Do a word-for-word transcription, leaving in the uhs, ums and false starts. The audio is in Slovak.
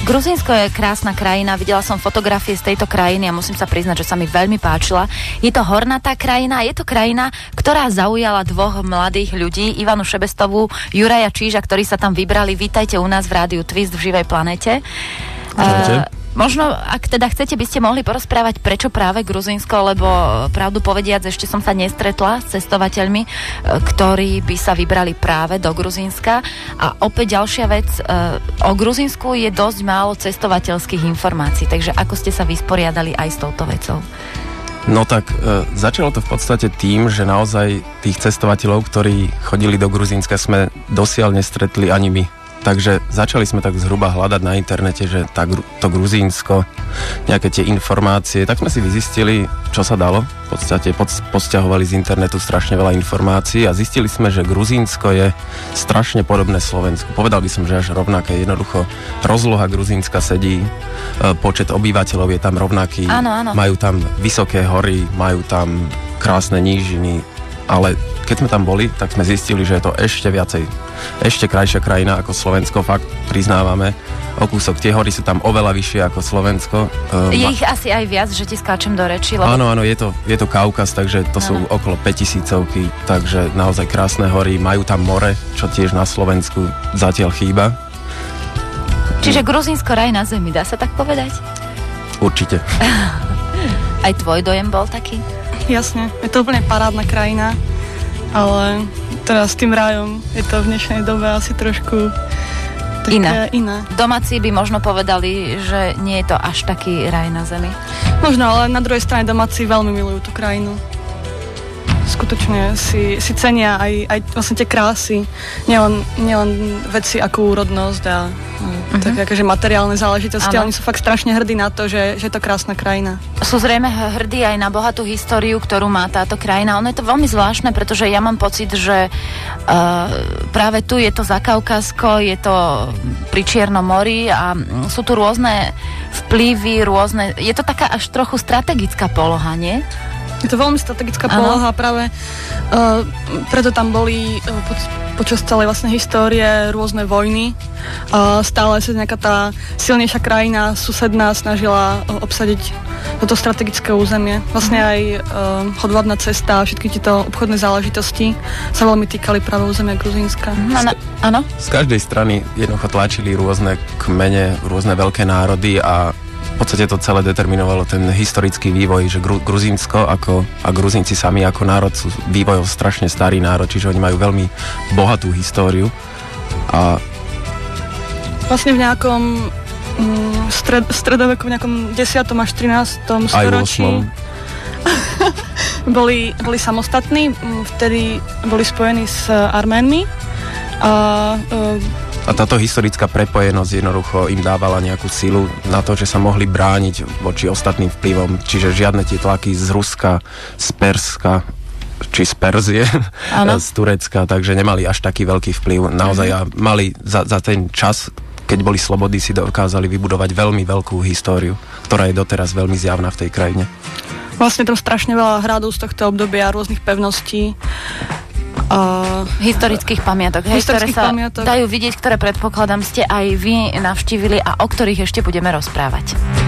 Gruzínsko je krásna krajina, videla som fotografie z tejto krajiny a musím sa priznať, že sa mi veľmi páčila. Je to hornatá krajina, je to krajina, ktorá zaujala dvoch mladých ľudí, Ivanu Šebestovú, Juraja Číža, ktorí sa tam vybrali. Vítajte u nás v Rádiu Twist v živej planete. Uh, možno, ak teda chcete, by ste mohli porozprávať, prečo práve Gruzínsko, lebo pravdu povediac, ešte som sa nestretla s cestovateľmi, ktorí by sa vybrali práve do Gruzínska. A opäť ďalšia vec, o Gruzínsku je dosť málo cestovateľských informácií, takže ako ste sa vysporiadali aj s touto vecou? No tak, e, začalo to v podstate tým, že naozaj tých cestovateľov, ktorí chodili do Gruzínska, sme dosiaľ nestretli ani my. Takže začali sme tak zhruba hľadať na internete, že tá, to Gruzínsko, nejaké tie informácie, tak sme si vyzistili, čo sa dalo. V podstate pod, podsťahovali z internetu strašne veľa informácií a zistili sme, že Gruzínsko je strašne podobné Slovensku. Povedal by som, že až rovnaké. Jednoducho rozloha Gruzínska sedí, počet obyvateľov je tam rovnaký, áno, áno. Majú tam vysoké hory, majú tam krásne nížiny, ale keď sme tam boli, tak sme zistili, že je to ešte viacej, ešte krajšia krajina ako Slovensko, fakt priznávame. O kúsok, tie hory sú tam oveľa vyššie ako Slovensko. Je ich asi aj viac, že ti skáčem do reči. Lebo... Áno, áno, je to, je to Kaukaz, takže to áno. Sú okolo päťtisícovky, takže naozaj krásne hory, majú tam more, čo tiež na Slovensku zatiaľ chýba. Čiže Gruzínsko raj na zemi, dá sa tak povedať? Určite. Aj tvoj dojem bol taký? Jasne, je to úplne parádna krajina, ale teraz s tým rajom je to v dnešnej dobe asi trošku iné. iné. Domáci by možno povedali, že nie je to až taký raj na zemi. Možno, ale na druhej strane domáci veľmi milujú tú krajinu. Skutočne si, si cenia aj, aj vlastne tie krásy, nielen, nielen veci ako úrodnosť a uh-huh. tak akože materiálne záležitosti, ale oni sú fakt strašne hrdí na to, že, že je to krásna krajina. Sú zrejme hrdí aj na bohatú históriu, ktorú má táto krajina. Ono je to veľmi zvláštne, pretože ja mám pocit, že uh, práve tu je to Zakaukazsko, je to pri Čiernom mori a sú tu rôzne vplyvy, rôzne... Je to taká až trochu strategická poloha, nie? Je to veľmi strategická ano. Poloha, práve uh, preto tam boli uh, po, počas celej vlastne histórie rôzne vojny. Uh, stále sa nejaká tá silnejšia krajina susedná snažila uh, obsadiť toto strategické územie. Vlastne aj uh, hodvábna cesta a všetky tieto obchodné záležitosti sa veľmi týkali práve územia Gruzínska. Áno. Z každej strany jednoducho tlačili rôzne kmene, rôzne veľké národy a v podstate to celé determinovalo ten historický vývoj, že Gru- Gruzínsko ako, a Gruzínci sami ako národ sú vývojov strašne starý národ, čiže oni majú veľmi bohatú históriu. A vlastne v nejakom mm, stred, stredoveku, v nejakom desiatom až trinástom storočí boli, boli samostatní, vtedy boli spojení s Arménmi a e, A táto historická prepojenosť jednoducho im dávala nejakú silu na to, že sa mohli brániť voči ostatným vplyvom. Čiže žiadne tie tlaky z Ruska, z Perska, či z Perzie, z Turecka, takže nemali až taký veľký vplyv. Naozaj a mali za, za ten čas, keď boli slobodní, si dokázali vybudovať veľmi veľkú históriu, ktorá je doteraz veľmi zjavná v tej krajine. Vlastne tam strašne veľa hradov z tohto obdobia, rôznych pevností. Uh, historických pamiatok, hej, ktoré sa pamiatok. dajú vidieť, ktoré predpokladám ste aj vy navštívili a o ktorých ešte budeme rozprávať.